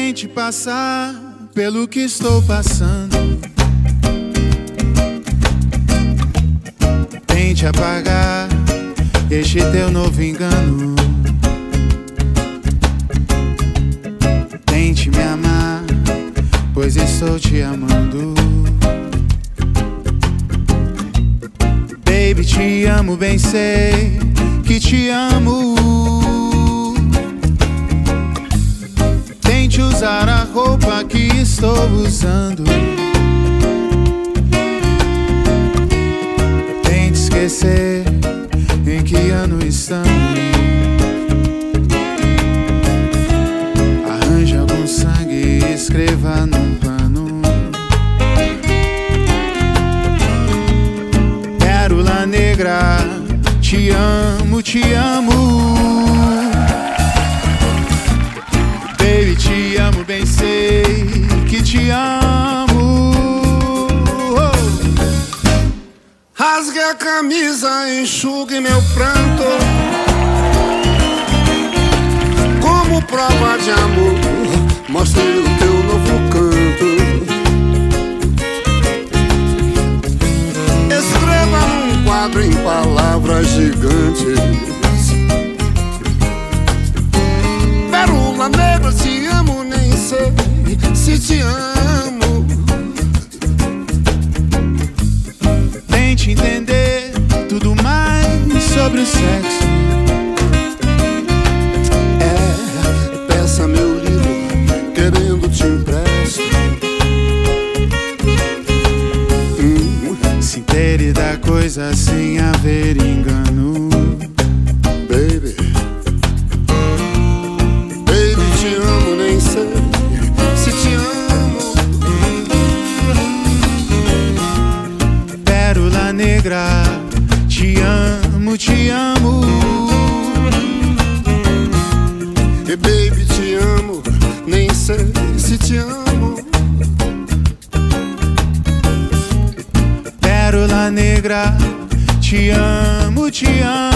Tente passar pelo que estou passando. Tente apagar este teu novo engano. Tente me amar, pois estou te amando. Baby, te amo, bem sei que te amo. Tente usar a roupa que estou usando. Tente esquecer em que ano estamos. Arranje algum sangue e escreva num pano. Pérola negra, te amo, te amo. Baby, te amo, bem sei que te amo. Rasgue a camisa, enxugue meu pranto. Como prova de amor, mostre o teu novo canto. Escreva num quadro em palavras gigantes. Pérola negra, te amo, nem sei se te amo. Tente entender tudo mais sobre o sexo. Peça meu livro, querendo te empresto. Se intere da coisa sem haver engano. Baby, te amo, nem sei se te amo. Pérola negra, te amo, te amo. E baby, te amo, nem sei se te amo. Pérola negra, te amo, te amo.